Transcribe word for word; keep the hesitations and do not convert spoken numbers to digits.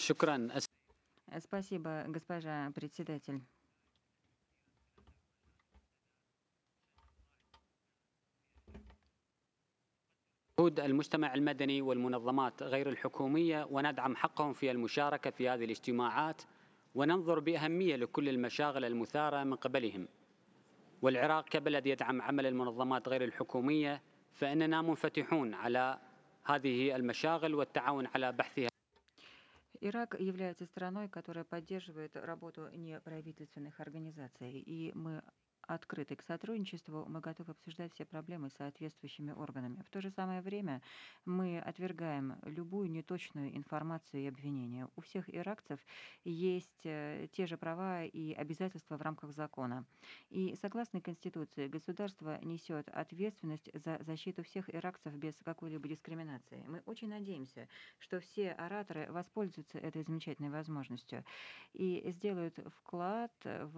شكرا. Э, Спасибо, госпожа председатель. جهود المجتمع المدني والمنظمات غير الحكومية وندعم حقهم في المشاركة في هذه الاجتماعات وننظر بأهمية لكل المشاغل المثارة من قبلهم. والعراق كبلد يدعم عمل المنظمات غير الحكومية فإننا منفتحون على هذه المشاغل والتعاون على بحثها. Ирак является страной, которая поддерживает работу неправительственных организаций, и мы открыты к сотрудничеству, мы готовы обсуждать все проблемы с соответствующими органами. В то же самое время мы отвергаем любую неточную информацию и обвинения. У всех иракцев есть э, те же права и обязательства в рамках закона. И согласно Конституции, государство несет ответственность за защиту всех иракцев без какой-либо дискриминации. Мы очень надеемся, что все ораторы воспользуются этой замечательной возможностью и сделают вклад в